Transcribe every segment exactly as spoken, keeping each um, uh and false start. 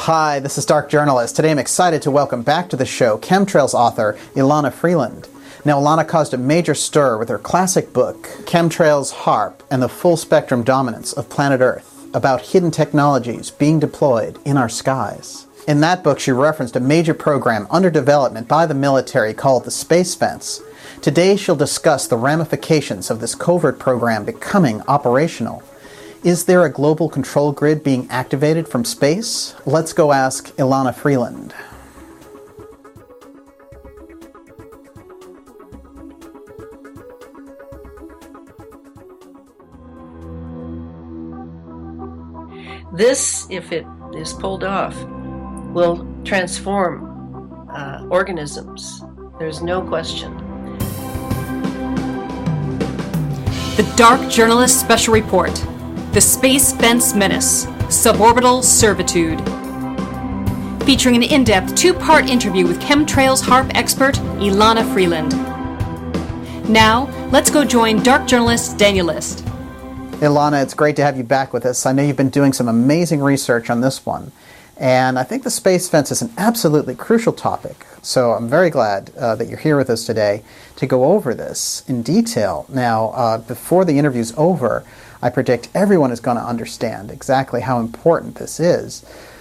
Hi, this is Dark Journalist. Today I'm excited to welcome back to the show Chemtrails author Ilana Freeland. Now, Ilana caused a major stir with her classic book, Chemtrails HAARP and the Full Spectrum Dominance of Planet Earth, about hidden technologies being deployed in our skies. In that book, she referenced a major program under development by the military called the Space Fence. Today, she'll discuss the ramifications of this covert program becoming operational. Is there a global control grid being activated from space? Let's go ask Ilana Freeland. This, if it is pulled off, will transform uh, organisms. There's no question. The Dark Journalist Special Report. The Space Fence Menace, Suborbital Servitude. Featuring an in-depth two-part interview with Chemtrails HAARP expert Ilana Freeland. Now, let's go join Dark Journalist Daniel List. Ilana, it's great to have you back with us. I know you've been doing some amazing research on this one, and I think the space fence is an absolutely crucial topic. So I'm very glad uh, that you're here with us today to go over this in detail. Now, uh, before the interview's over, I predict everyone is going to understand exactly how important this is.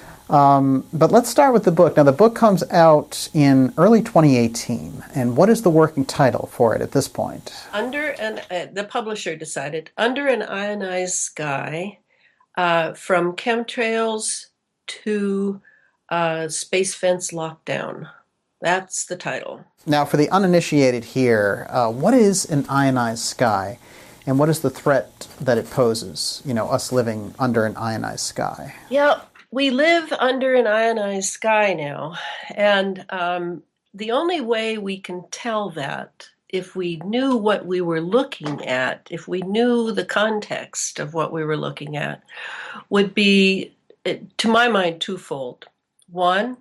Um, but let's start with the book. Now, the book comes out in early twenty eighteen, and what is the working title for it at this point? Under an, uh, the publisher decided, Under an Ionized Sky, uh, from Chemtrails to uh, Space Fence Lockdown. That's the title. Now, for the uninitiated here, uh, what is an ionized sky? And what is the threat that it poses, you know, us living under an ionized sky? Yeah, we live under an ionized sky now. And um, the only way we can tell that, if we knew what we were looking at, if we knew the context of what we were looking at, would be, to my mind, twofold. One,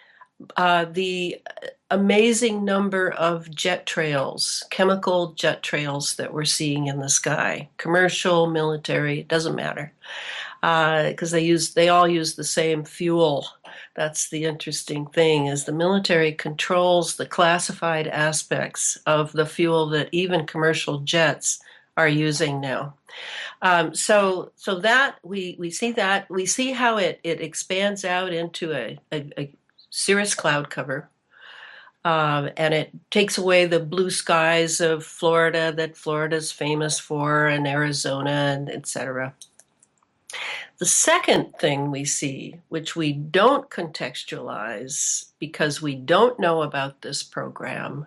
uh, the amazing number of jet trails, chemical jet trails that we're seeing in the sky, commercial, military, it doesn't matter, because uh, they use they all use the same fuel. That's the interesting thing, is the military controls the classified aspects of the fuel that even commercial jets are using now. Um, so, so that we we see that we see how it it expands out into a, a, a cirrus cloud cover. Um, and it takes away the blue skies of Florida that Florida's famous for, and Arizona, and et cetera. The second thing we see, which we don't contextualize because we don't know about this program,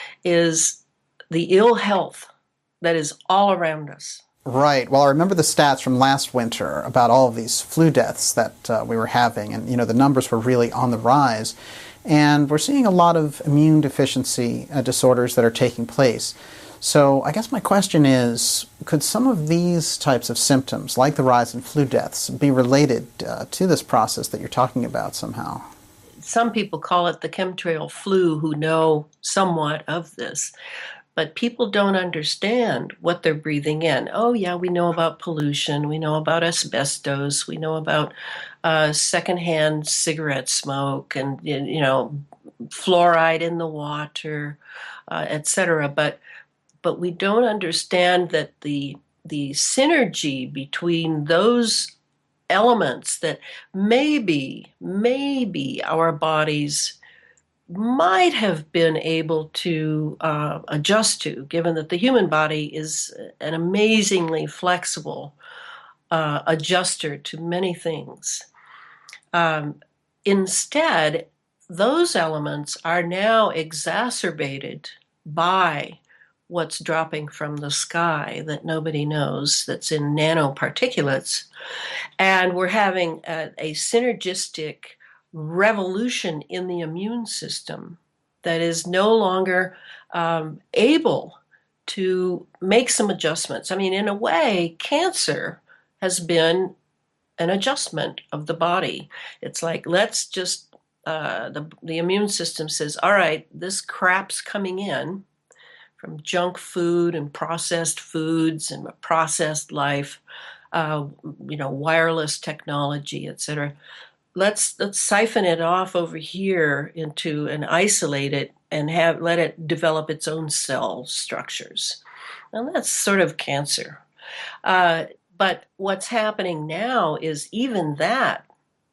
is the ill health that is all around us. Right. Well, I remember the stats from last winter about all of these flu deaths that uh, we were having, and you know the numbers were really on the rise. And we're seeing a lot of immune deficiency uh, disorders that are taking place. So I guess my question is, could some of these types of symptoms, like the rise in flu deaths, be related uh, to this process that you're talking about somehow? Some people call it the chemtrail flu who know somewhat of this. But people don't understand what they're breathing in. Oh, yeah, we know about pollution. We know about asbestos. We know about uh, secondhand cigarette smoke and, you know, fluoride in the water, uh, et cetera. But but we don't understand that the the synergy between those elements that maybe, maybe our bodies might have been able to uh, adjust to, given that the human body is an amazingly flexible uh, adjuster to many things. Um, instead, those elements are now exacerbated by what's dropping from the sky that nobody knows, that's in nanoparticulates. And we're having a, a synergistic revolution in the immune system that is no longer um, able to make some adjustments. I mean, in a way, cancer has been an adjustment of the body. It's like, let's just, uh, the, the immune system says, all right, this crap's coming in from junk food and processed foods and a processed life, uh, you know, wireless technology, et cetera. let's let's siphon it off over here into and isolate it and have let it develop its own cell structures. And that's sort of cancer. Uh, but what's happening now is even that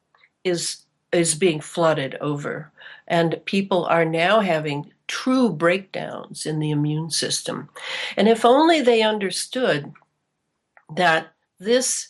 is is being flooded over, and people are now having true breakdowns in the immune system. And if only they understood that this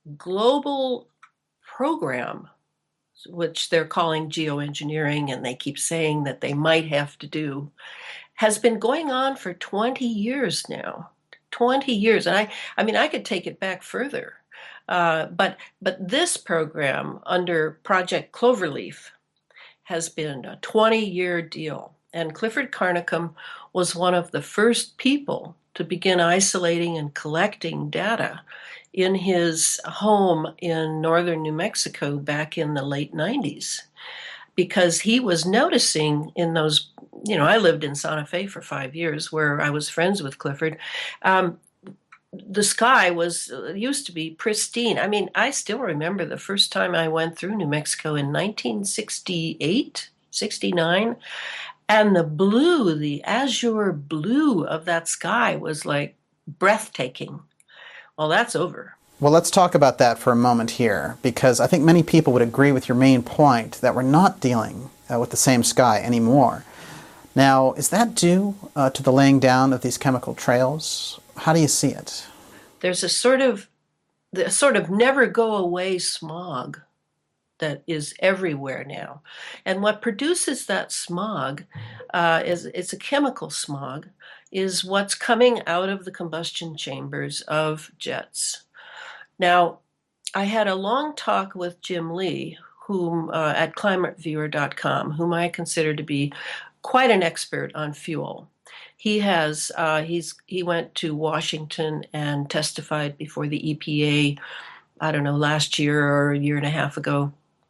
global program, which they're calling geoengineering, and they keep saying that they might have to do, has been going on for twenty years now. twenty years. And I, I mean, I could take it back further. Uh, but but this program under Project Cloverleaf has been a twenty-year deal. And Clifford Carnicom was one of the first people to begin isolating and collecting data in his home in northern New Mexico back in the late nineties, because he was noticing in those, you know, I lived in Santa Fe for five years where I was friends with Clifford. Um, the sky was used to be pristine. I mean, I still remember the first time I went through New Mexico in nineteen sixty-eight, sixty-nine, and the blue, the azure blue of that sky was like breathtaking. Well, that's over. Well, let's talk about that for a moment here, because I think many people would agree with your main point that we're not dealing uh, with the same sky anymore. Now, is that due uh, to the laying down of these chemical trails? How do you see it? There's a sort of the sort of never go away smog that is everywhere now. And what produces that smog uh, is it's a chemical smog, is what's coming out of the combustion chambers of jets. Now, I had a long talk with Jim Lee, whom uh, at climate viewer dot com, whom I consider to be quite an expert on fuel. He has uh, he's he went to Washington and testified before the E P A, I don't know, last year or a year and a half ago.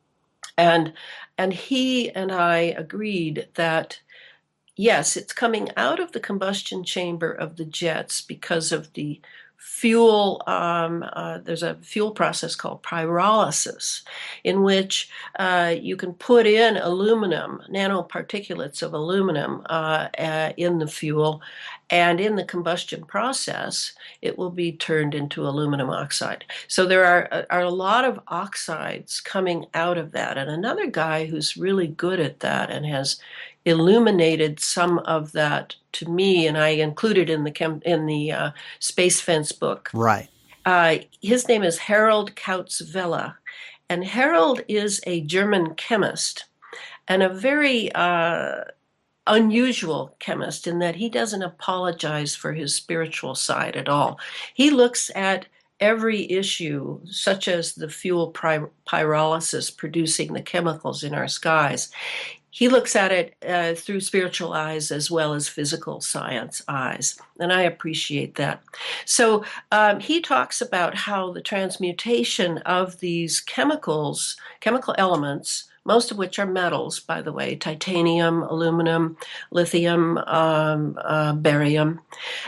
And and he and I agreed that, yes, it's coming out of the combustion chamber of the jets because of the fuel, um, uh, there's a fuel process called pyrolysis, in which uh, you can put in aluminum, nanoparticulates of aluminum uh, uh, in the fuel, and in the combustion process, it will be turned into aluminum oxide. So there are, are a lot of oxides coming out of that. And another guy who's really good at that and has illuminated some of that to me, and I included in the chem, in the uh, Space Fence book. Right. Uh, his name is Harold Kautz-Vella, and Harold is a German chemist and a very uh, unusual chemist in that he doesn't apologize for his spiritual side at all. He looks at every issue, such as the fuel py- pyrolysis producing the chemicals in our skies. He looks at it uh, through spiritual eyes as well as physical science eyes, and I appreciate that. So um, he talks about how the transmutation of these chemicals, chemical elements, most of which are metals, by the way, titanium, aluminum, lithium, um, uh, barium,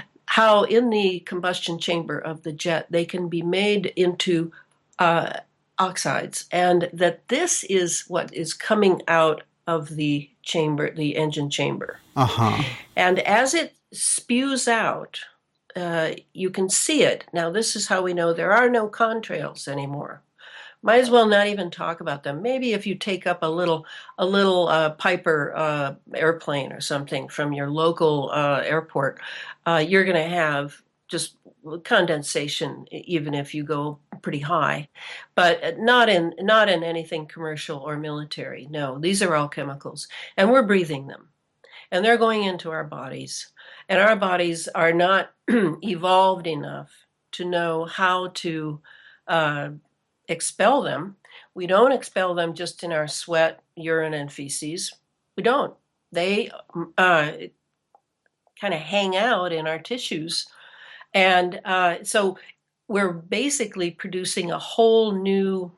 how in the combustion chamber of the jet they can be made into uh, oxides, and that this is what is coming out of the chamber, the engine chamber. Uh-huh. And as it spews out, uh, you can see it. Now, this is how we know there are no contrails anymore. Might as well not even talk about them. Maybe if you take up a little, a little uh, Piper uh, airplane or something from your local uh, airport, uh, you're going to have just condensation, even if you go pretty high, but not in not in anything commercial or military. No, these are all chemicals, and we're breathing them, and they're going into our bodies, and our bodies are not evolved enough to know how to uh, expel them. We don't expel them just in our sweat, urine, and feces. We don't. They uh, kind of hang out in our tissues. And uh, so we're basically producing a whole new,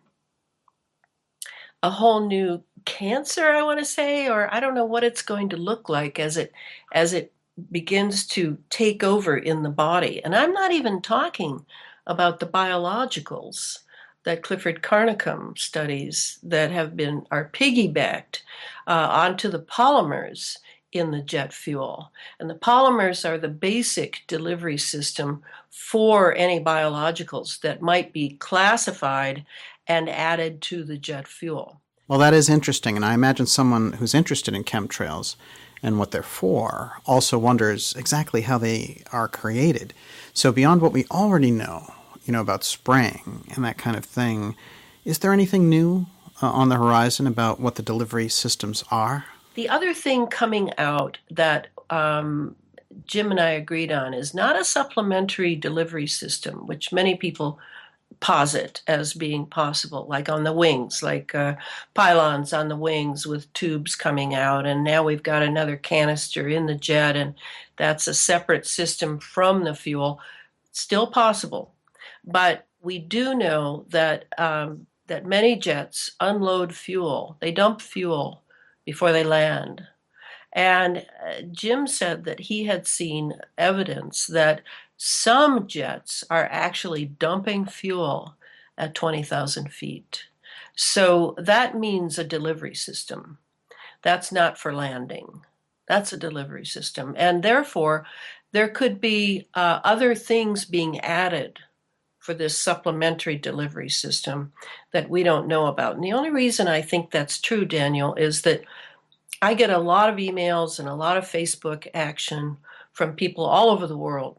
a whole new cancer, I want to say, or I don't know what it's going to look like as it, as it begins to take over in the body. And I'm not even talking about the biologicals that Clifford Carnicom studies that have been are piggybacked uh, onto the polymers in the jet fuel. And the polymers are the basic delivery system for any biologicals that might be classified and added to the jet fuel. Well, that is interesting, and I imagine someone who's interested in chemtrails and what they're for also wonders exactly how they are created. So beyond what we already know, you know, about spraying and that kind of thing, is there anything new uh, on the horizon about what the delivery systems are? The other thing coming out that um, Jim and I agreed on is not a supplementary delivery system, which many people posit as being possible, like on the wings, like uh, pylons on the wings with tubes coming out, and now we've got another canister in the jet, and that's a separate system from the fuel. Still possible, but we do know that um, that many jets unload fuel. They dump fuel before they land. And uh, Jim said that he had seen evidence that some jets are actually dumping fuel at twenty thousand feet. So that means a delivery system. That's not for landing. That's a delivery system. And therefore, there could be uh, other things being added for this supplementary delivery system that we don't know about. And the only reason I think that's true, Daniel, is that I get a lot of emails and a lot of Facebook action from people all over the world.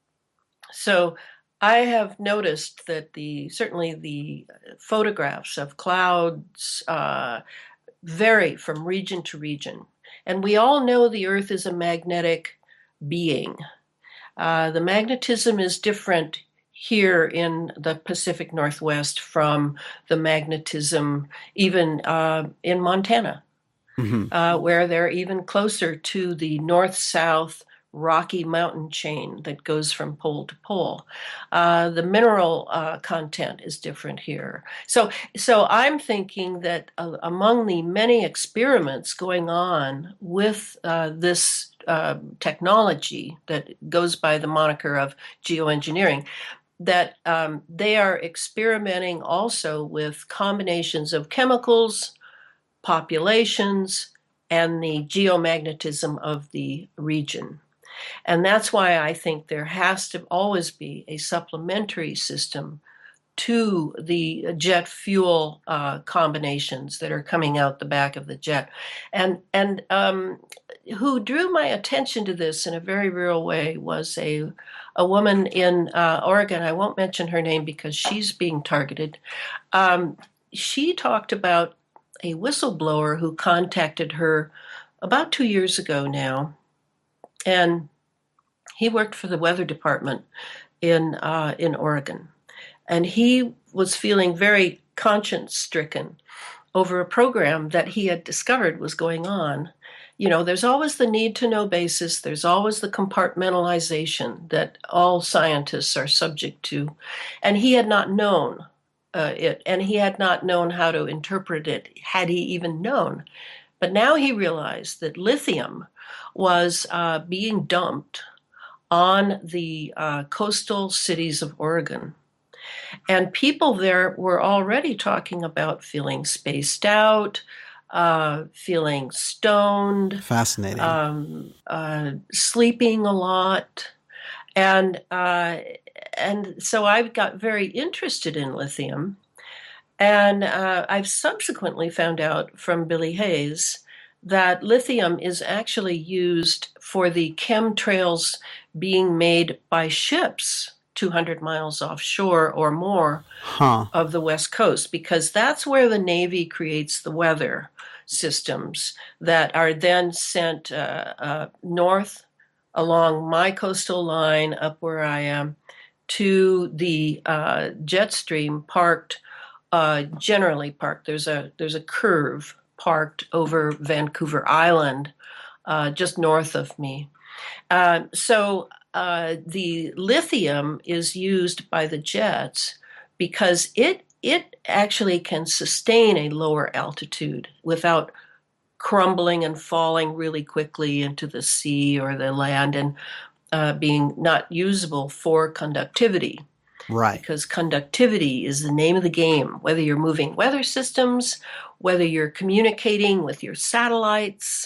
So I have noticed that the certainly the photographs of clouds uh, vary from region to region. And we all know the Earth is a magnetic being. Uh, the magnetism is different here in the Pacific Northwest from the magnetism even uh, in Montana, mm-hmm. uh, where they're even closer to the north-south Rocky Mountain chain that goes from pole to pole. Uh, the mineral uh, content is different here. So, so I'm thinking that uh, among the many experiments going on with uh, this uh, technology that goes by the moniker of geoengineering, that um, they are experimenting also with combinations of chemicals, populations, and the geomagnetism of the region. And that's why I think there has to always be a supplementary system to the jet fuel uh, combinations that are coming out the back of the jet. And and um, who drew my attention to this in a very real way was a a woman in uh, Oregon. I won't mention her name because she's being targeted. Um, she talked about a whistleblower who contacted her about two years ago now, and he worked for the weather department in uh, in Oregon. And he was feeling very conscience-stricken over a program that he had discovered was going on. You know, there's always the need-to-know basis. There's always the compartmentalization that all scientists are subject to. And he had not known uh, it, and he had not known how to interpret it, had he even known. But now he realized that lithium was uh, being dumped on the uh, coastal cities of Oregon. And people there were already talking about feeling spaced out, uh, feeling stoned. Fascinating. Um, uh, sleeping a lot. And, uh, and so I got very interested in lithium. And uh, I've subsequently found out from Billy Hayes that lithium is actually used for the chemtrails being made by ships two hundred miles offshore or more huh. of the West Coast, because that's where the Navy creates the weather systems that are then sent uh, uh, north along my coastal line up where I am to the uh, jet stream parked, uh, generally parked. There's a there's a curve parked over Vancouver Island, uh, just north of me. Uh, so uh, the lithium is used by the jets because it it actually can sustain a lower altitude without crumbling and falling really quickly into the sea or the land and uh, being not usable for conductivity. Right. Because conductivity is the name of the game, whether you're moving weather systems, whether you're communicating with your satellites,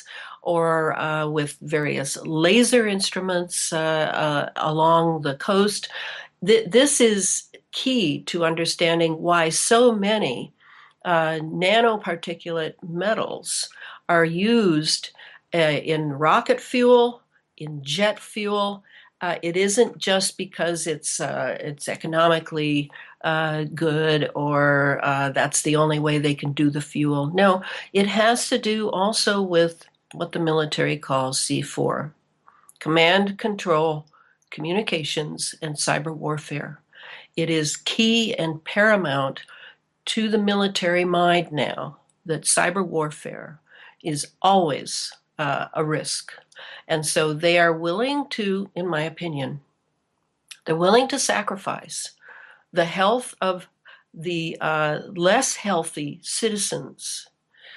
or uh, with various laser instruments uh, uh, along the coast. Th- this is key to understanding why so many uh, nanoparticulate metals are used uh, in rocket fuel, in jet fuel. Uh, it isn't just because it's uh, it's economically uh, good or uh, that's the only way they can do the fuel. No, it has to do also with what the military calls C four, command, control, communications, and cyber warfare. It is key and paramount to the military mind now that cyber warfare is always uh, a risk. And so they are willing to, in my opinion, they're willing to sacrifice the health of the uh, less healthy citizens,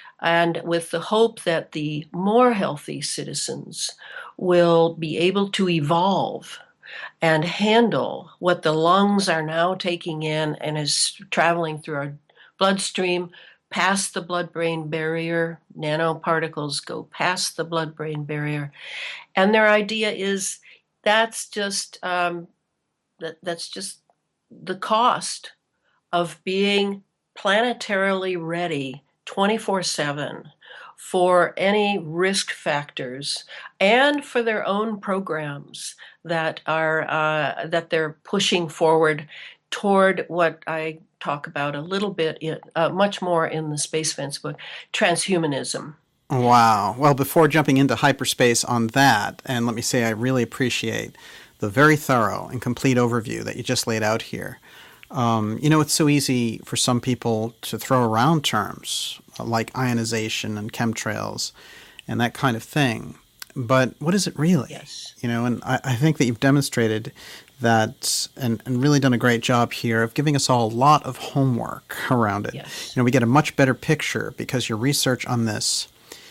and with the hope that the more healthy citizens will be able to evolve and handle what the lungs are now taking in and is traveling through our bloodstream, past the blood-brain barrier. Nanoparticles go past the blood-brain barrier. And their idea is that's just um, that, that's just the cost of being planetarily ready twenty-four seven for any risk factors and for their own programs that are uh, that they're pushing forward toward what I talk about a little bit, in, uh, much more in the Space Fence book, transhumanism. Wow. Well, before jumping into hyperspace on that, and let me say I really appreciate the very thorough and complete overview that you just laid out here. Um, you know, it's so easy for some people to throw around terms like ionization and chemtrails and that kind of thing. But what is it really? Yes. You know, and I, I think that you've demonstrated that and, and really done a great job here of giving us all a lot of homework around it. Yes. You know, we get a much better picture because your research on this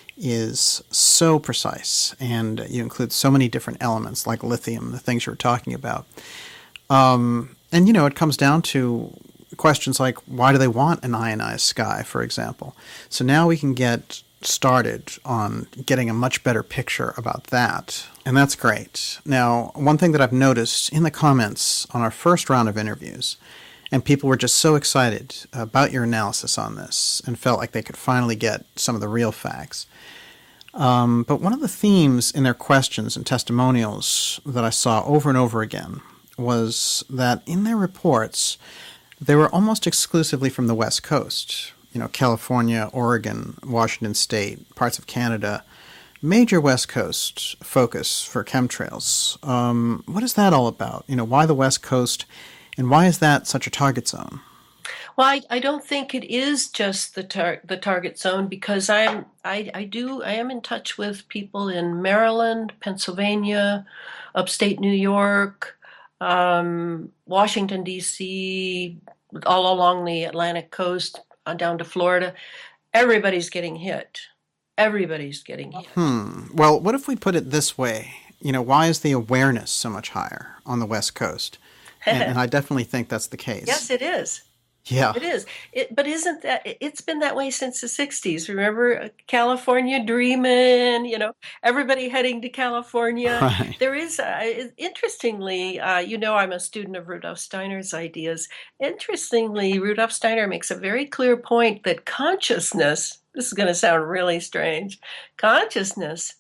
is so precise and you include so many different elements like lithium, the things you were talking about. Um, and, you know, it comes down to questions like, why do they want an ionized sky, for example? So now we can get started on getting a much better picture about that. And that's great. Now, one thing that I've noticed in the comments on our first round of interviews, and people were just so excited about your analysis on this and felt like they could finally get some of the real facts. Um, but one of the themes in their questions and testimonials that I saw over and over again was that in their reports, they were almost exclusively from the West Coast. You know, California, Oregon, Washington State, parts of Canada, major West Coast focus for chemtrails. Um, what is that all about? You know, why the West Coast, and why is that such a target zone? Well, I, I don't think it is just the tar- the target zone because I'm I, I do I am in touch with people in Maryland, Pennsylvania, upstate New York, um, Washington D C, all along the Atlantic coast, on down to Florida. Everybody's getting hit. Everybody's getting hit. Hmm. Well, what if we put it this way? You know, why is the awareness so much higher on the West Coast? And, and I definitely think that's the case. Yes, it is. Yeah. It is. It, but isn't that, it's been that way since the sixties. Remember California dreaming, you know, everybody heading to California. Right. There is, uh, interestingly, uh, you know, I'm a student of Rudolf Steiner's ideas. Interestingly, Rudolf Steiner makes a very clear point that consciousness, this is going to sound really strange, consciousness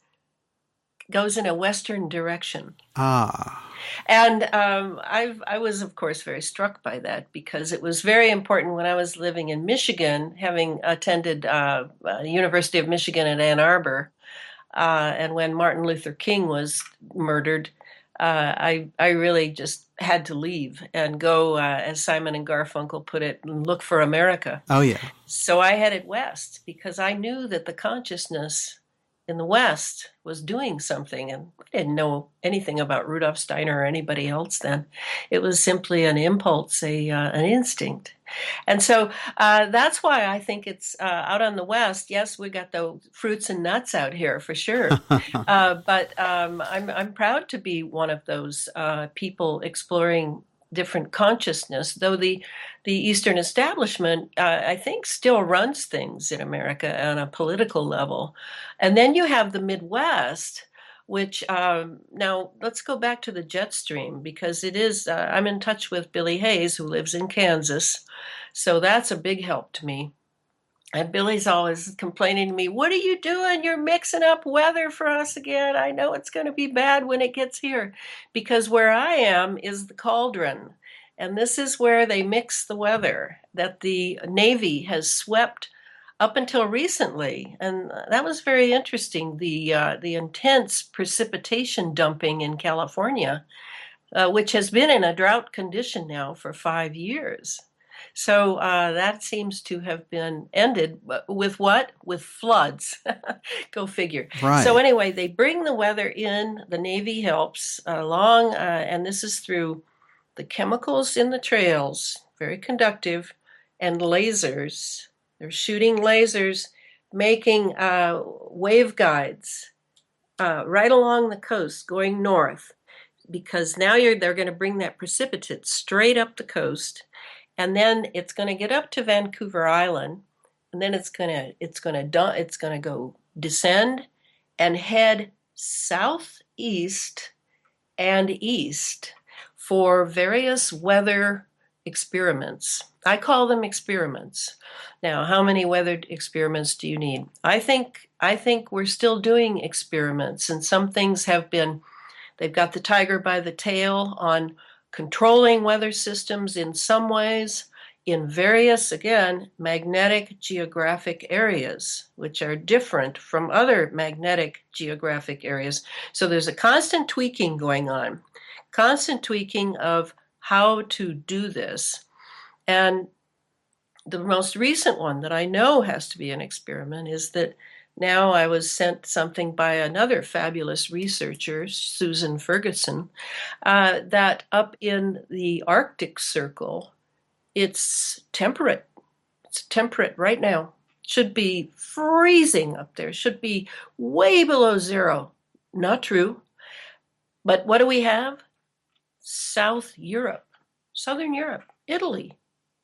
goes in a Western direction. Ah. And um, I I was, of course, very struck by that because it was very important when I was living in Michigan, having attended uh, uh, University of Michigan at Ann Arbor, uh, and when Martin Luther King was murdered, uh, I I really just had to leave and go, uh, as Simon and Garfunkel put it, look for America. Oh, yeah. So I headed west because I knew that the consciousness in the West was doing something, and I didn't know anything about Rudolf Steiner or anybody else then. It was simply an impulse, a uh, an instinct. And so uh, that's why I think it's uh, out on the West. Yes, we got the fruits and nuts out here for sure. uh, but um, I'm I'm proud to be one of those uh, people exploring different consciousness, though the the Eastern establishment, uh, I think, still runs things in America on a political level. And then you have the Midwest, which um, now let's go back to the jet stream, because it is, uh, I'm in touch with Billy Hayes, who lives in Kansas. So that's a big help to me. And Billy's always complaining to me, what are you doing? You're mixing up weather for us again. I know it's going to be bad when it gets here. Because where I am is the cauldron. And this is where they mix the weather that the Navy has swept up until recently. And that was very interesting, the, uh, the intense precipitation dumping in California, uh, which has been in a drought condition now for five years. So uh, that seems to have been ended with what? With floods. Go figure. Right. So anyway, they bring the weather in. The Navy helps along, uh, and this is through the chemicals in the trails, very conductive, and lasers. They're shooting lasers, making uh, waveguides uh, right along the coast, going north, because now you're they're going to bring that precipitate straight up the coast. And then it's going to get up to Vancouver Island, and then it's going to it's going to it's going to go descend and head southeast and east for various weather experiments. I call them experiments. Now, how many weather experiments do you need? I think I think we're still doing experiments, and some things have been. They've got the tiger by the tail on controlling weather systems in some ways, in various, again, magnetic geographic areas, which are different from other magnetic geographic areas. So there's a constant tweaking going on, constant tweaking of how to do this. And the most recent one that I know has to be an experiment is that now I was sent something by another fabulous researcher, Susan Ferguson, uh, that up in the Arctic Circle, it's temperate. It's temperate right now. Should be freezing up there. Should be way below zero. Not true. But what do we have? South Europe, Southern Europe, Italy.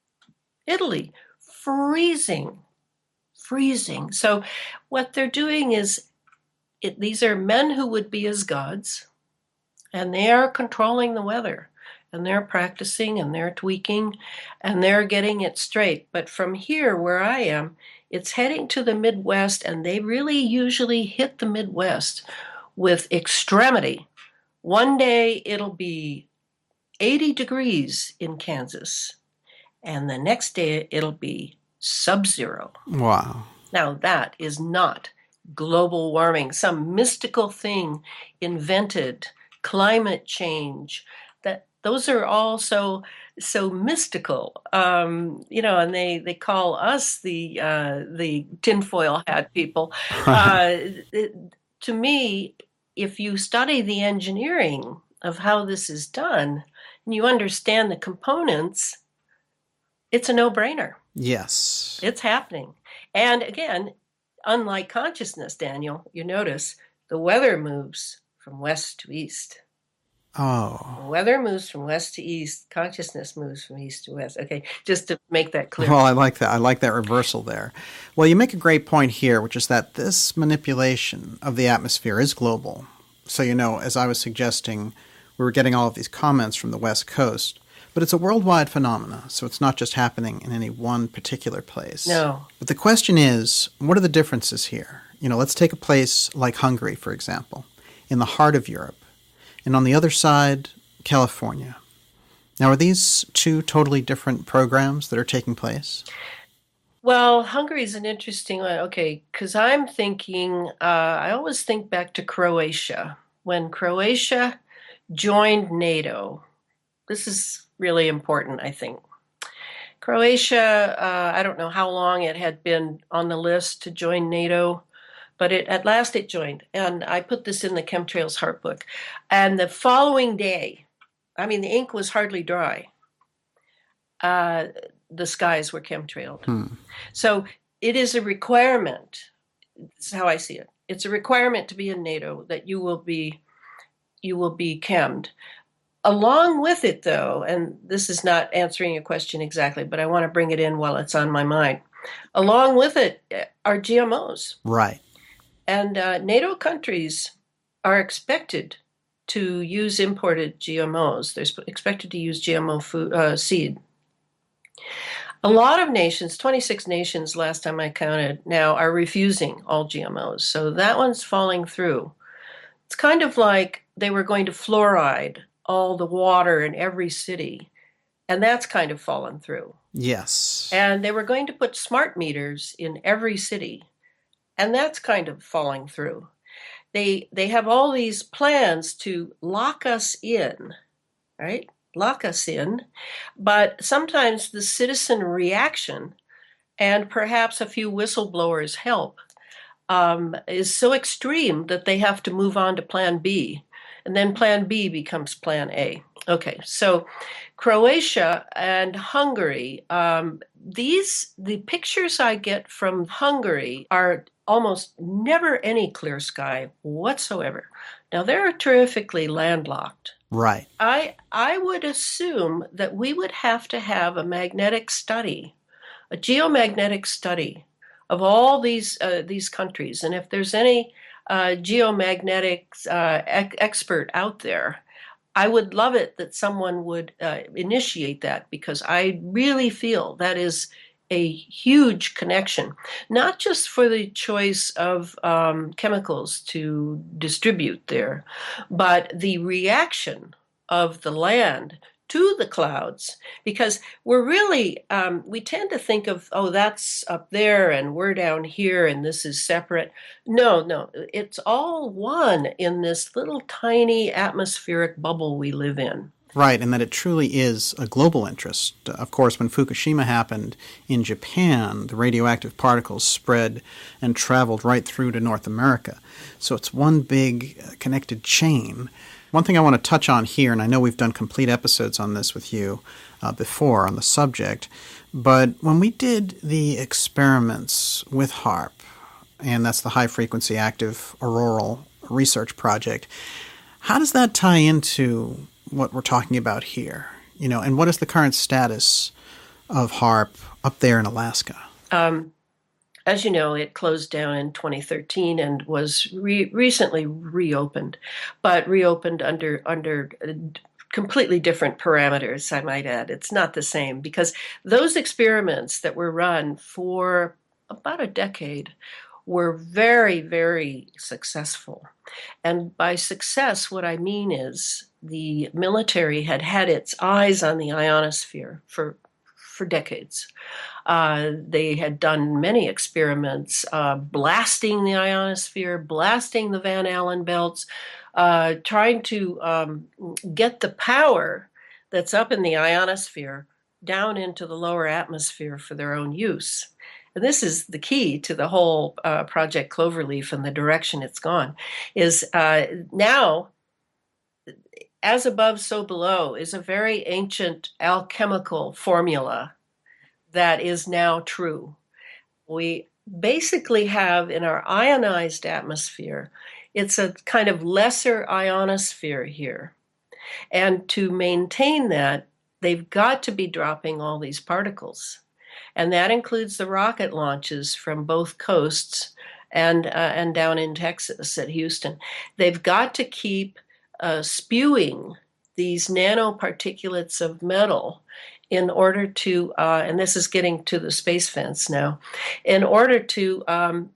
Italy, freezing. Freezing. So what they're doing is, it, these are men who would be as gods, and they are controlling the weather, and they're practicing, and they're tweaking, and they're getting it straight. But from here, where I am, it's heading to the Midwest, and they really usually hit the Midwest with extremity. One day it'll be eighty degrees in Kansas, and the next day it'll be sub-zero. Wow. Now that is not global warming, some mystical thing invented, climate change. That those are all so so mystical, um, you know. And they, they call us the uh, the tinfoil hat people. uh, it, to me, if you study the engineering of how this is done and you understand the components, it's a no-brainer. Yes. It's happening. And again, unlike consciousness, Daniel, you notice the weather moves from west to east. Oh. The weather moves from west to east. Consciousness moves from east to west. Okay, just to make that clear. Well, I like that. I like that reversal there. Well, you make a great point here, which is that this manipulation of the atmosphere is global. So, you know, as I was suggesting, we were getting all of these comments from the West Coast. But it's a worldwide phenomena, so it's not just happening in any one particular place. No. But the question is, what are the differences here? You know, let's take a place like Hungary, for example, in the heart of Europe, and on the other side, California. Now, are these two totally different programs that are taking place? Well, Hungary is an interesting one. Okay, because I'm thinking, uh, I always think back to Croatia. When Croatia joined NATO, this is really important, I think. Croatia, uh, I don't know how long it had been on the list to join NATO, but it at last it joined. And I put this in the Chemtrails Heart book. And the following day, I mean, the ink was hardly dry. Uh, the skies were chemtrailed. Hmm. So it is a requirement. This is how I see it. It's a requirement to be in NATO that you will be, you will be chemmed. along with it, though, and this is not answering your question exactly, but I want to bring it in while it's on my mind. Along with it are G M Os. Right. And uh, NATO countries are expected to use imported G M Os. They're expected to use G M O food, uh, seed. A lot of nations, twenty-six nations last time I counted now, are refusing all G M Os. So that one's falling through. It's kind of like they were going to fluoride all the water in every city, and that's kind of fallen through. Yes. And they were going to put smart meters in every city, and that's kind of falling through. They they have all these plans to lock us in, right? Lock us in. But sometimes the citizen reaction and perhaps a few whistleblowers' help um, is so extreme that they have to move on to plan B. And then plan B becomes plan A. Okay, so Croatia and Hungary, um, these, the pictures I get from Hungary are almost never any clear sky whatsoever. Now, they're terrifically landlocked. Right. I I would assume that we would have to have a magnetic study, a geomagnetic study of all these uh, these countries. And if there's any uh, geomagnetic uh, ec- expert out there, I would love it that someone would uh, initiate that, because I really feel that is a huge connection, not just for the choice of um, chemicals to distribute there, but the reaction of the land to the clouds, because we're really, um, we tend to think of, oh, that's up there and we're down here and this is separate. No, no, it's all one in this little tiny atmospheric bubble we live in. Right, and that it truly is a global interest. Of course, when Fukushima happened in Japan, the radioactive particles spread and traveled right through to North America. So it's one big uh, connected chain. One thing I want to touch on here, and I know we've done complete episodes on this with you uh, before on the subject, but when we did the experiments with HAARP, and that's the High Frequency Active Auroral Research Project, how does that tie into what we're talking about here? You know, and what is the current status of HAARP up there in Alaska? Um, as you know, it closed down in twenty thirteen and was re- recently reopened, but reopened under under completely different parameters, I might add. It's not the same, because those experiments that were run for about a decade were very, very successful. And by success, what I mean is the military had had its eyes on the ionosphere for for decades. Uh, they had done many experiments uh, blasting the ionosphere, blasting the Van Allen belts, uh, trying to um, get the power that's up in the ionosphere down into the lower atmosphere for their own use. And this is the key to the whole uh, Project Cloverleaf and the direction it's gone, is uh, now, as above, so below, is a very ancient alchemical formula that is now true. We basically have in our ionized atmosphere, it's a kind of lesser ionosphere here. And to maintain that, they've got to be dropping all these particles. And that includes the rocket launches from both coasts and uh, and down in Texas at Houston. They've got to keep uh, spewing these nanoparticulates of metal in order to, uh, and this is getting to the space fence now, in order to um,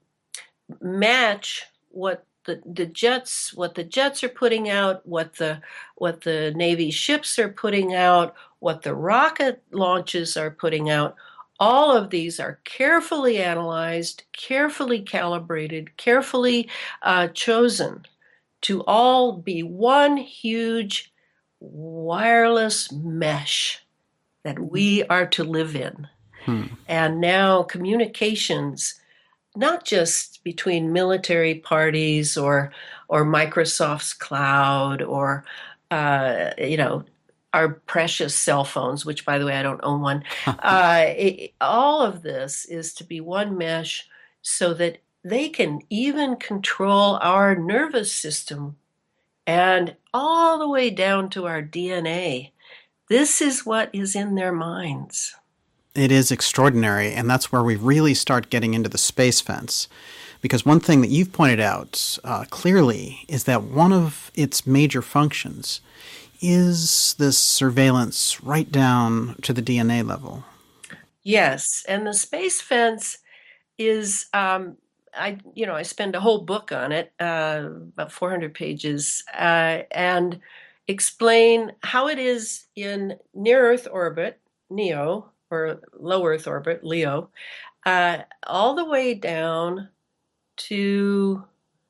match what the, the jets, what the jets are putting out, what the what the Navy ships are putting out, what the rocket launches are putting out. All of these are carefully analyzed, carefully calibrated, carefully uh, chosen to all be one huge wireless mesh that we are to live in. Hmm. And now communications, not just between military parties or or Microsoft's cloud or, uh, you know, our precious cell phones, which, by the way, I don't own one. uh, it, all of this is to be one mesh so that they can even control our nervous system and all the way down to our D N A. This is what is in their minds. It is extraordinary, and that's where we really start getting into the space fence. Because one thing that you've pointed out uh, clearly is that one of its major functions is this surveillance right down to the D N A level. Yes, and the space fence is, um, I you know, I spend a whole book on it, uh, about four hundred pages, uh, and explain how it is in near-Earth orbit, NEO, or low Earth orbit, LEO, uh, all the way down to,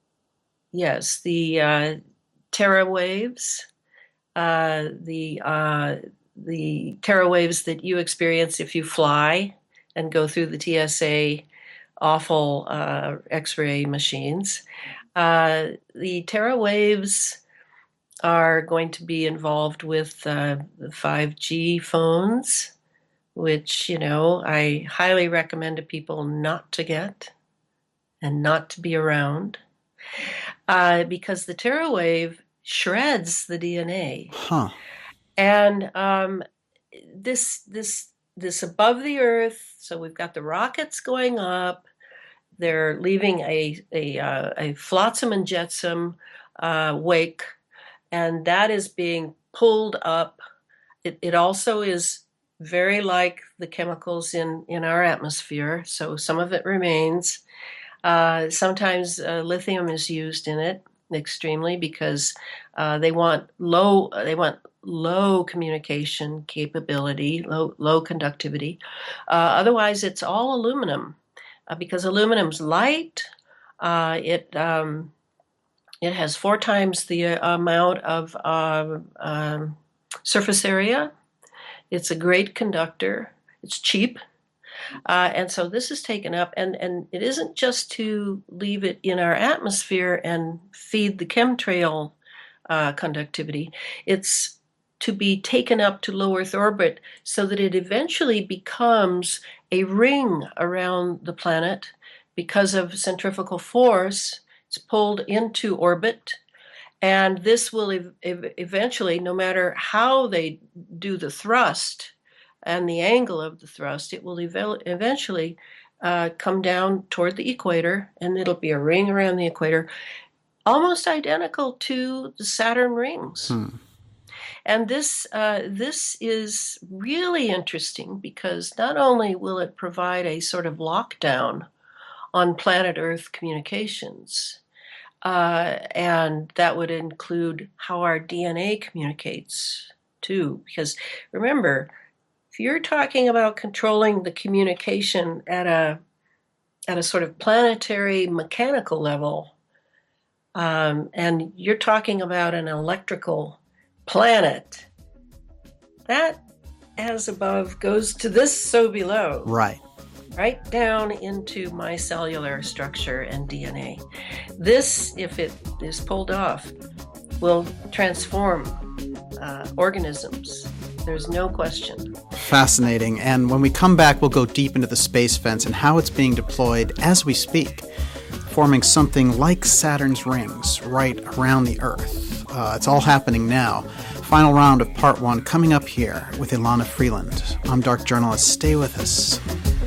yes, the uh, Terra waves, uh, the uh, the Terra waves that you experience if you fly and go through the T S A awful uh, X-ray machines. Uh, the Terra waves are going to be involved with uh, the five G phones, which, you know, I highly recommend to people not to get and not to be around, uh, because the Terra wave shreds the D N A. Huh. And um, this this this above the Earth, so we've got the rockets going up. They're leaving a a, uh, a flotsam and jetsam uh, wake, and that is being pulled up. It, it also is very like the chemicals in, in our atmosphere, so some of it remains. Uh, sometimes uh, lithium is used in it extremely because uh, they want low they want low communication capability, low low conductivity. Uh, otherwise, it's all aluminum uh, because aluminum's light. Uh, it um, it has four times the amount of uh, um, surface area. It's a great conductor. It's cheap. Uh, and so this is taken up, and, and it isn't just to leave it in our atmosphere and feed the chemtrail uh, conductivity. It's to be taken up to low Earth orbit so that it eventually becomes a ring around the planet because of centrifugal force. It's pulled into orbit, and this will ev- ev- eventually, no matter how they do the thrust and the angle of the thrust, it will ev- eventually uh, come down toward the equator, and it'll be a ring around the equator, almost identical to the Saturn rings. Hmm. And this uh, this is really interesting because not only will it provide a sort of lockdown on planet Earth communications, uh, and that would include how our D N A communicates too. Because remember, if you're talking about controlling the communication at a at a sort of planetary mechanical level, um, and you're talking about an electrical planet, that as above goes to this so below. Right. Right down into my cellular structure and D N A. This, if it is pulled off, will transform uh, organisms. There's no question. Fascinating. And when we come back, we'll go deep into the space fence and how it's being deployed as we speak, forming something like Saturn's rings right around the Earth. Uh, it's all happening now. Final round of part one coming up here with Elana Freeland. I'm Dark Journalist. Stay with us.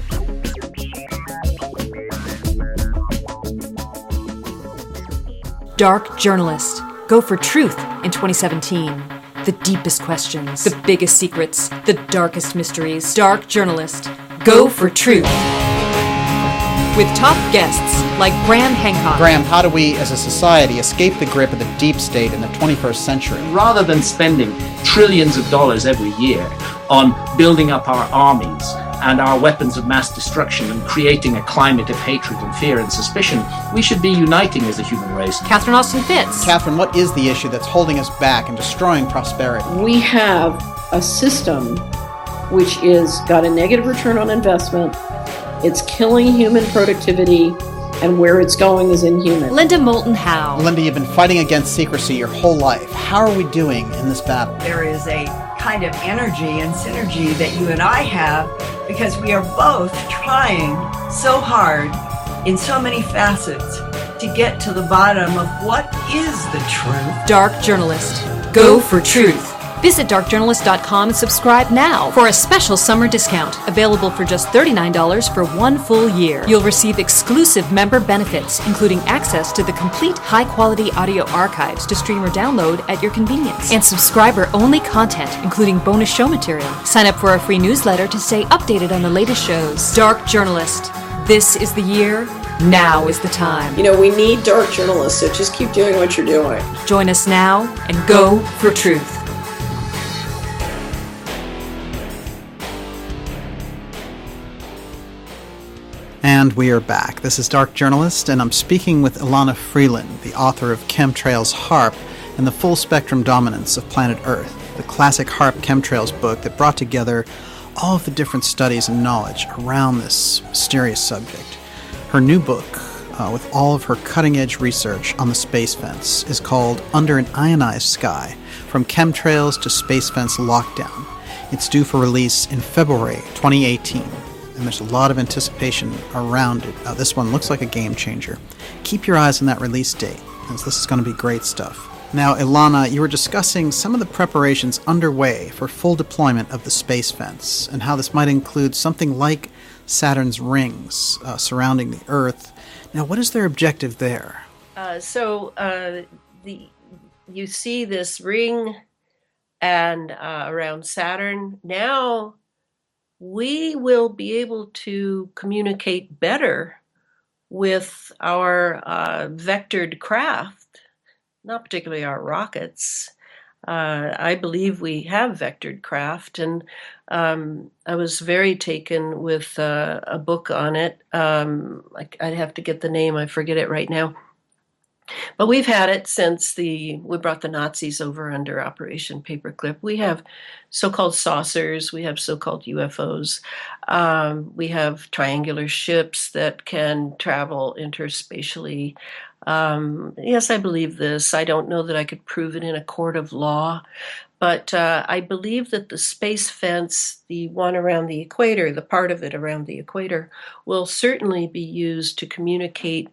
Dark Journalist. Go for truth in twenty seventeen. The deepest questions, the biggest secrets, the darkest mysteries. Dark Journalist. Go for truth. With top guests like Graham Hancock. Graham, how do we as a society escape the grip of the deep state in the twenty-first century? Rather than spending trillions of dollars every year on building up our armies and our weapons of mass destruction and creating a climate of hatred and fear and suspicion, we should be uniting as a human race. Catherine Austin Fitts. Catherine, what is the issue that's holding us back and destroying prosperity? We have a system which is got a negative return on investment. It's killing human productivity, and where it's going is inhuman. Linda Moulton Howe. Linda, you've been fighting against secrecy your whole life. How are we doing in this battle? There is a kind of energy and synergy that you and I have because we are both trying so hard in so many facets to get to the bottom of what is the truth. Dark Journalist. Go for truth. Visit dark journalist dot com and subscribe now for a special summer discount, available for just thirty-nine dollars for one full year. You'll receive exclusive member benefits, including access to the complete high-quality audio archives to stream or download at your convenience, and subscriber-only content, including bonus show material. Sign up for our free newsletter to stay updated on the latest shows. Dark Journalist. This is the year. Now is the time. You know, we need dark journalists, so just keep doing what you're doing. Join us now and go for truth. And we are back. This is Dark Journalist, and I'm speaking with Ilana Freeland, the author of Chemtrails HAARP and the Full Spectrum Dominance of Planet Earth, the classic HAARP Chemtrails book that brought together all of the different studies and knowledge around this mysterious subject. Her new book, uh, with all of her cutting-edge research on the space fence, is called Under an Ionized Sky, From Chemtrails to Space Fence Lockdown. It's due for release in February twenty eighteen. And there's a lot of anticipation around it. Uh, this one looks like a game changer. Keep your eyes on that release date, as this is going to be great stuff. Now, Ilana, you were discussing some of the preparations underway for full deployment of the space fence, and how this might include something like Saturn's rings uh, surrounding the Earth. Now, what is their objective there? Uh, so uh, the you see this ring and uh, around Saturn. Now we will be able to communicate better with our uh, vectored craft, not particularly our rockets. Uh, I believe we have vectored craft, and um, I was very taken with uh, a book on it. Um, I, I'd have to get the name, I forget it right now. But we've had it since the we brought the Nazis over under Operation Paperclip. We have so-called saucers. We have so-called U F Os. Um, we have triangular ships that can travel interspatially. Um, yes, I believe this. I don't know that I could prove it in a court of law, but uh, I believe that the space fence, the one around the equator, the part of it around the equator, will certainly be used to communicate,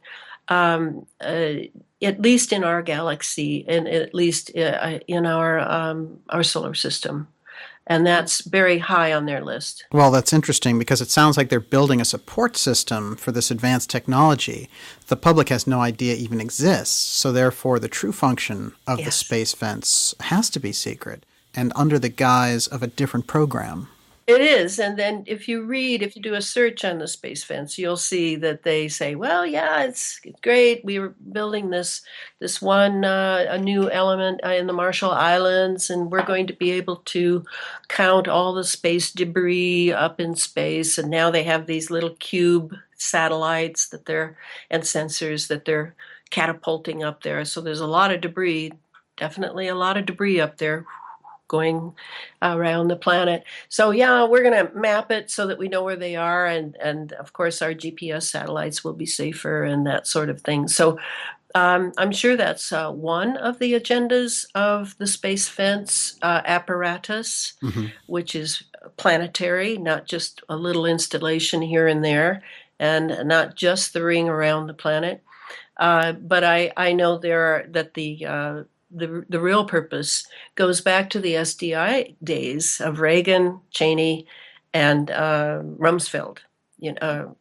um, uh, at least in our galaxy, and at least uh, in our um, our solar system. And that's very high on their list. Well, that's interesting because it sounds like they're building a support system for this advanced technology the public has no idea even exists. So therefore, the true function of yes. the space fence has to be secret and under the guise of a different program. It is. And then if you read, if you do a search on the space fence, you'll see that they say, well, yeah, it's, it's great. We were building this this one, uh, a new element in the Marshall Islands, and we're going to be able to count all the space debris up in space. And now they have these little cube satellites that they're, and sensors that they're catapulting up there. So there's a lot of debris, definitely a lot of debris up there going around the planet. So yeah, we're going to map it so that we know where they are, and and of course our G P S satellites will be safer and that sort of thing. So um, I'm sure that's uh, one of the agendas of the space fence uh, apparatus, mm-hmm. which is planetary, not just a little installation here and there, and not just the ring around the planet. Uh, but I I know there are that the uh, The, the real purpose goes back to the S D I days of Reagan, Cheney, and uh, Rumsfeld. You know, uh,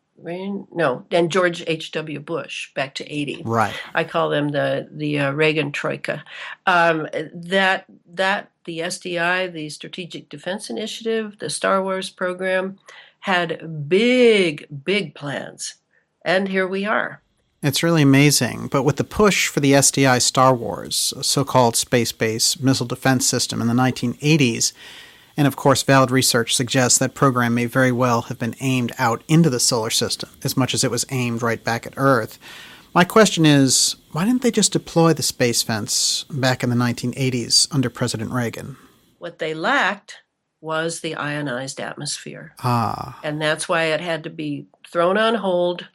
no, and George H W Bush back to eighty. Right. I call them the the uh, Reagan Troika. Um, that that the S D I, the Strategic Defense Initiative, the Star Wars program, had big big plans, and here we are. It's really amazing, but with the push for the S D I Star Wars, a so-called space-based missile defense system in the nineteen eighties, and of course valid research suggests that program may very well have been aimed out into the solar system as much as it was aimed right back at Earth. My question is, why didn't they just deploy the space fence back in the nineteen eighties under President Reagan? What they lacked was the ionized atmosphere. Ah. And that's why it had to be thrown on hold.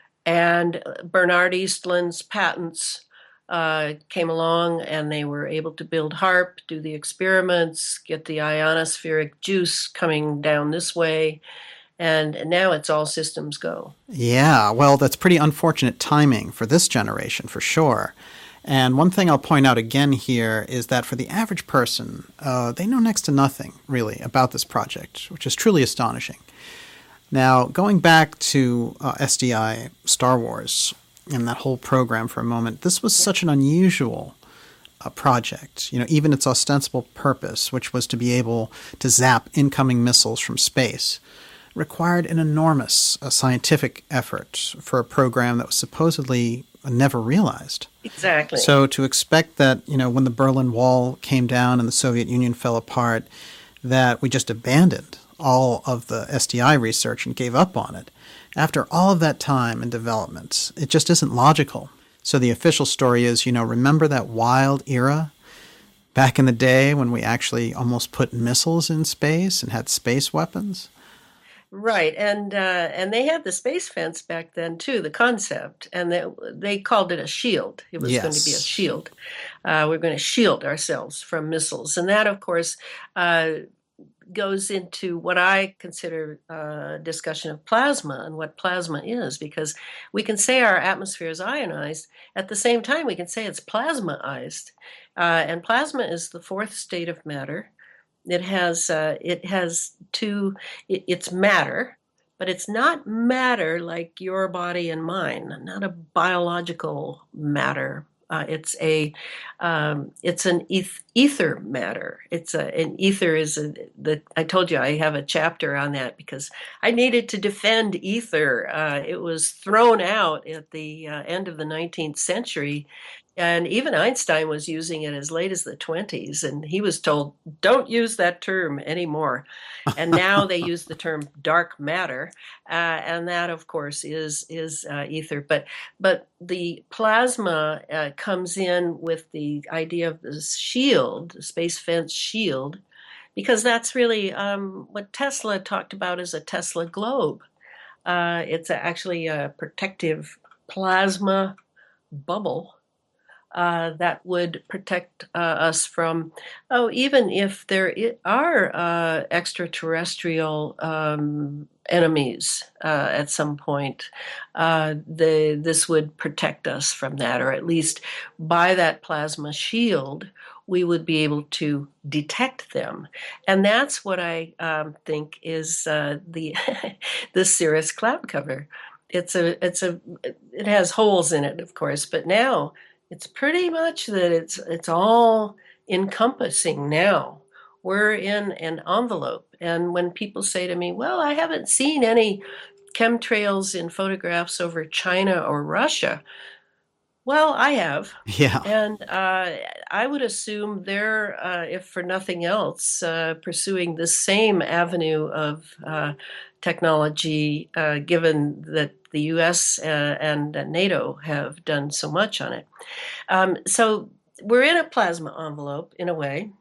And Bernard Eastland's patents uh, came along, and they were able to build HAARP, do the experiments, get the ionospheric juice coming down this way, And now it's all systems go. Yeah, well, that's pretty unfortunate timing for this generation, for sure. And one thing I'll point out again here is that for the average person, uh, they know next to nothing, really, about this project, which is truly astonishing. Now, going back to uh, S D I Star Wars and that whole program for a moment, this was such an unusual uh, project. You know, even its ostensible purpose, which was to be able to zap incoming missiles from space, required an enormous uh, scientific effort for a program that was supposedly never realized. Exactly. So to expect that, you know, when the Berlin Wall came down and the Soviet Union fell apart, that we just abandoned all of the S D I research and gave up on it, after all of that time and development, it just isn't logical. So the official story is, you know, remember that wild era back in the day when we actually almost put missiles in space and had space weapons? Right, and uh, and they had the space fence back then too, the concept, and they they called it a shield. It was Yes. going to be a shield. Uh, we're going to shield ourselves from missiles, and that, of course, uh, goes into what I consider a discussion of plasma and what plasma is, because we can say our atmosphere is ionized. At the same time, we can say it's plasmaized, uh, and plasma is the fourth state of matter. It has uh, it has two. It, it's matter, but it's not matter like your body and mine. Not a biological matter. Uh, it's a um, it's an eth- ether matter. It's a an ether is a, the. I told you I have a chapter on that because I needed to defend ether. Uh, it was thrown out at the uh, end of the nineteenth century. And even Einstein was using it as late as the twenties, and he was told, don't use that term anymore. And now they use the term dark matter, uh, and that, of course, is is uh, ether. But but the plasma uh, comes in with the idea of the shield, the space fence shield, because that's really um, what Tesla talked about as a Tesla globe. Uh, it's a, actually a protective plasma bubble Uh, that would protect uh, us from, oh, even if there i- are uh, extraterrestrial um, enemies uh, at some point, uh, the, this would protect us from that, or at least by that plasma shield, we would be able to detect them. And that's what I um, think is uh, the the cirrus cloud cover. It's a it's a it has holes in it, of course, but now it's pretty much that it's it's all encompassing now. We're in an envelope. And when people say to me, well, I haven't seen any chemtrails in photographs over China or Russia. Well, I have. Yeah. And uh, I would assume they're, uh, if for nothing else, uh, pursuing the same avenue of uh, technology, uh, given that the U S uh, and uh, NATO have done so much on it. Um, so we're in a plasma envelope, in a way.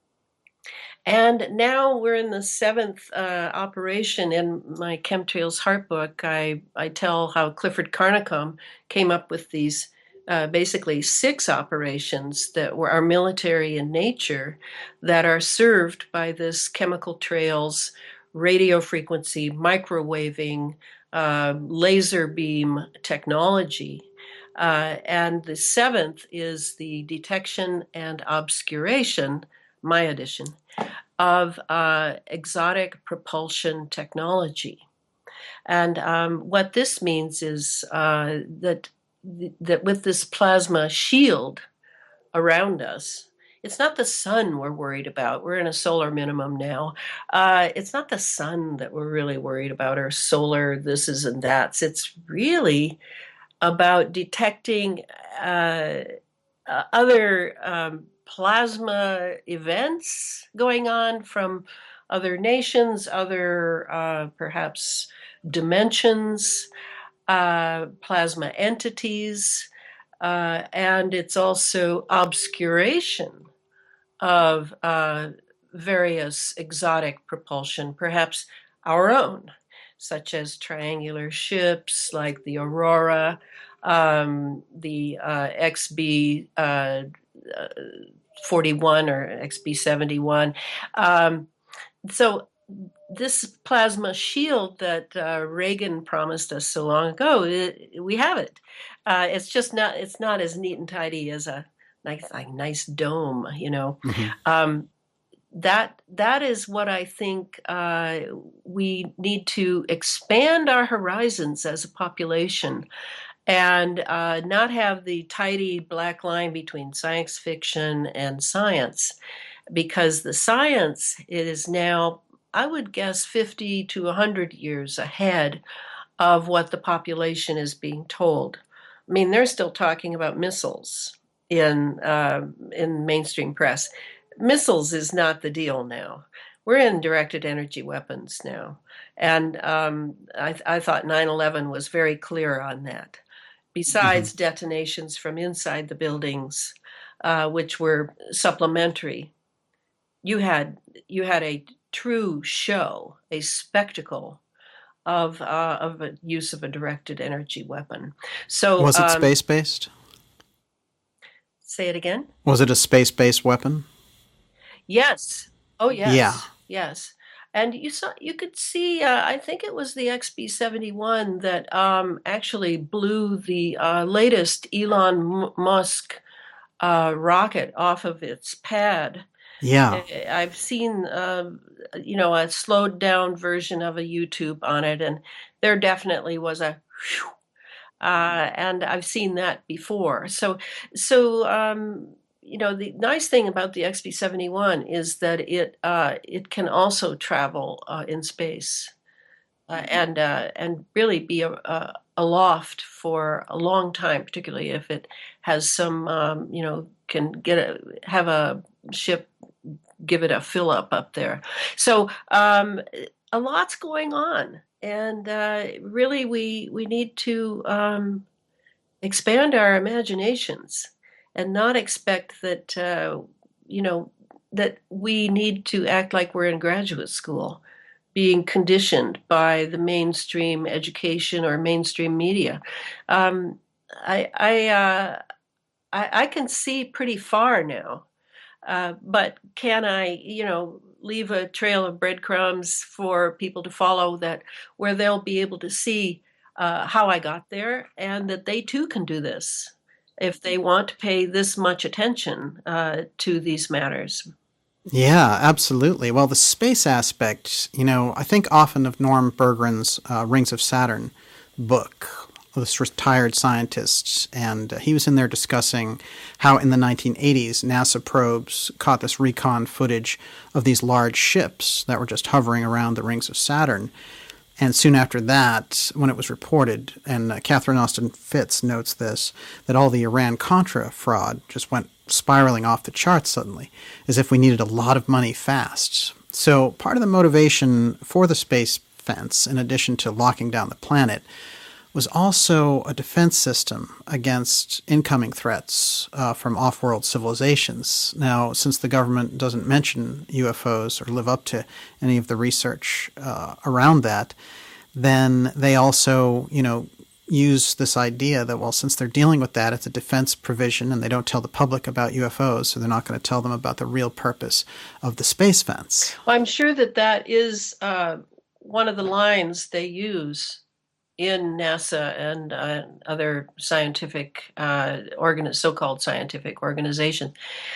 And now we're in the seventh uh, operation. In my Chemtrails Heart book, I, I tell how Clifford Carnicom came up with these uh, basically six operations that were are military in nature that are served by this chemical trails, radio frequency, microwaving, uh, laser beam technology. Uh, and the seventh is the detection and obscuration, my edition, of uh, exotic propulsion technology. And um, what this means is uh, that that with this plasma shield around us, it's not the sun we're worried about. We're in a solar minimum now. Uh, it's not the sun that we're really worried about, or solar this is and that's. It's really about detecting uh, uh, other um, plasma events going on from other nations, other uh, perhaps dimensions, uh, plasma entities, uh, and it's also obscuration of uh, various exotic propulsion, perhaps our own, such as triangular ships like the Aurora, um, the uh, X B uh, forty-one or X B seventy-one. Um, so this plasma shield that uh, Reagan promised us so long ago, it, we have it. Uh, it's just not, it's not as neat and tidy as a nice, a nice dome, you know. Mm-hmm. Um, that that is what I think uh, we need to expand our horizons as a population, and uh, not have the tidy black line between science fiction and science, because the science is now, I would guess, fifty to one hundred years ahead of what the population is being told. I mean, they're still talking about missiles in uh, in mainstream press. Missiles is not the deal now. We're in directed energy weapons now. And um, I, I thought nine eleven was very clear on that. Besides mm-hmm. detonations from inside the buildings, uh, which were supplementary, you had you had a true show, a spectacle of uh, of a use of a directed energy weapon. So was it um, space-based? Say it again? Was it a space-based weapon? Yes. Oh, yes. Yeah. Yes. And you saw, you could see, uh, I think it was the X B seventy-one that um, actually blew the uh, latest Elon Musk uh, rocket off of its pad. Yeah. I've seen, uh, you know, a slowed down version of a YouTube on it, and there definitely was a whew, uh, and I've seen that before. So, so, um, you know, the nice thing about the X B seventy-one is that it uh, it can also travel uh, in space uh, and uh, and really be a, a, aloft for a long time, particularly if it has some, um, you know, can get a have a ship give it a fill up up there. So um, a lot's going on, and uh, really we we need to um, expand our imaginations. And not expect that, uh, you know, that we need to act like we're in graduate school, being conditioned by the mainstream education or mainstream media. Um, I I, uh, I I can see pretty far now, uh, but can I, you know, leave a trail of breadcrumbs for people to follow, that where they'll be able to see uh, how I got there, and that they too can do this if they want to pay this much attention uh, to these matters. Yeah, absolutely. Well, the space aspect, you know, I think often of Norm Berggren's uh, Rings of Saturn book, this retired scientist, and uh, he was in there discussing how in the nineteen eighties, NASA probes caught this recon footage of these large ships that were just hovering around the rings of Saturn. And soon after that, when it was reported, and uh, Catherine Austin Fitts notes this, that all the Iran-Contra fraud just went spiraling off the charts suddenly, as if we needed a lot of money fast. So part of the motivation for the space fence, in addition to locking down the planet, was also a defense system against incoming threats uh, from off-world civilizations. Now, since the government doesn't mention U F Os or live up to any of the research uh, around that, then they also, you know, use this idea that, well, since they're dealing with that, it's a defense provision and they don't tell the public about U F Os, so they're not going to tell them about the real purpose of the space fence. Well, I'm sure that that is uh, one of the lines they use in NASA and uh, other scientific, uh, organ- so-called scientific organizations,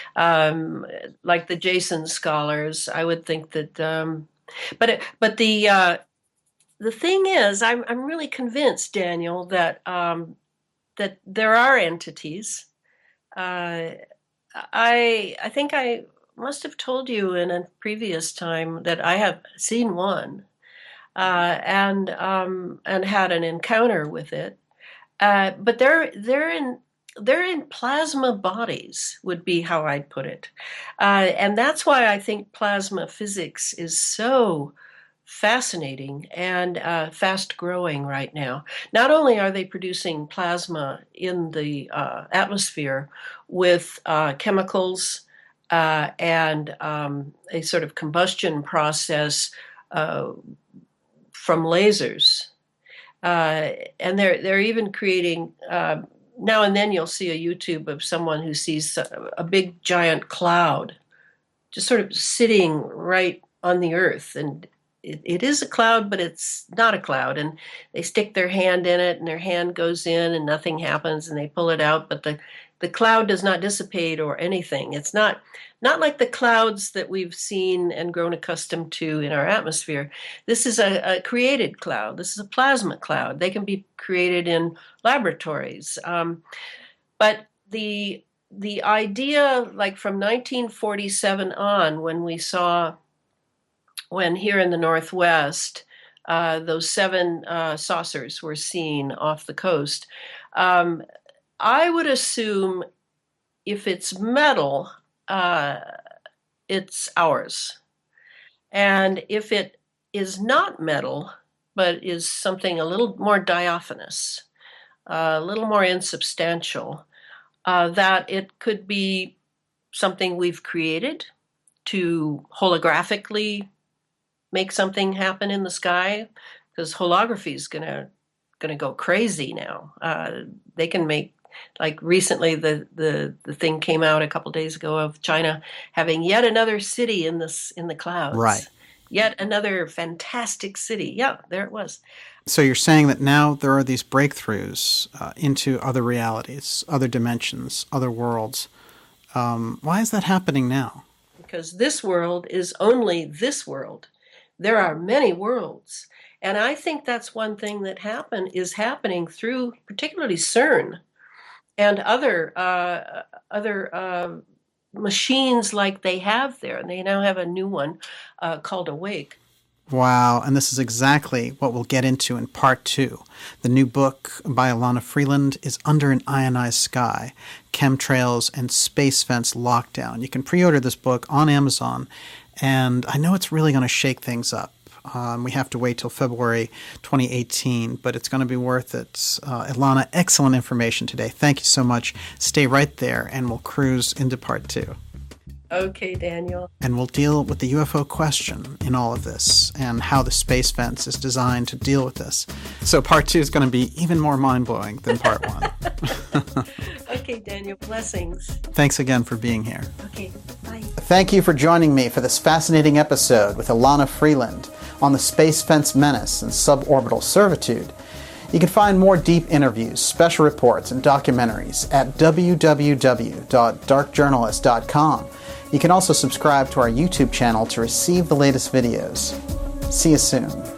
um, like the Jason Scholars. I would think that, um, but it, but the uh, the thing is, I'm I'm really convinced, Daniel, that um, that there are entities. Uh, I I think I must have told you in a previous time that I have seen one. Uh, and um, and had an encounter with it, uh, but they're they're in they're in plasma bodies, would be how I'd put it, uh, and that's why I think plasma physics is so fascinating and uh, fast growing right now. Not only are they producing plasma in the uh, atmosphere with uh, chemicals uh, and um, a sort of combustion process. Uh, from lasers, uh, and they're they're even creating. Uh, now and then, you'll see a YouTube of someone who sees a, a big giant cloud, just sort of sitting right on the Earth, and it, it is a cloud, but it's not a cloud. And they stick their hand in it, and their hand goes in, and nothing happens, and they pull it out, but the the cloud does not dissipate or anything. It's not not like the clouds that we've seen and grown accustomed to in our atmosphere. This is a, a created cloud. This is a plasma cloud. They can be created in laboratories. Um, but the the idea, like from nineteen forty-seven on, when we saw, when here in the Northwest, uh, those seven uh, saucers were seen off the coast, um, I would assume if it's metal, uh, it's ours. And if it is not metal, but is something a little more diaphanous, uh, a little more insubstantial, uh, that it could be something we've created to holographically make something happen in the sky, because holography is going to going to go crazy now. Uh, they can make, like recently the, the, the thing came out a couple days ago of China having yet another city in this in the clouds. Right. Yet another fantastic city. Yeah, there it was. So you're saying that now there are these breakthroughs uh, into other realities, other dimensions, other worlds. Um, why is that happening now? Because this world is only this world. There are many worlds. And I think that's one thing that happen is happening through particularly CERN and other uh, other uh, machines like they have there. And they now have a new one uh, called Awake. Wow, and this is exactly what we'll get into in part two. The new book by Ilana Freeland is Under an Ionized Sky, Chemtrails and Space Fence Lockdown. You can pre-order this book on Amazon, and I know it's really going to shake things up. Um, we have to wait till February twenty eighteen, but it's going to be worth it. Uh, Ilana, excellent information today. Thank you so much. Stay right there, and we'll cruise into part two. Okay, Daniel. And we'll deal with the U F O question in all of this and how the space fence is designed to deal with this. So part two is going to be even more mind-blowing than part one. Okay, Daniel. Blessings. Thanks again for being here. Okay, bye. Thank you for joining me for this fascinating episode with Ilana Freeland on the space fence menace and suborbital servitude. You can find more deep interviews, special reports, and documentaries at w w w dot dark journalist dot com. You can also subscribe to our YouTube channel to receive the latest videos. See you soon.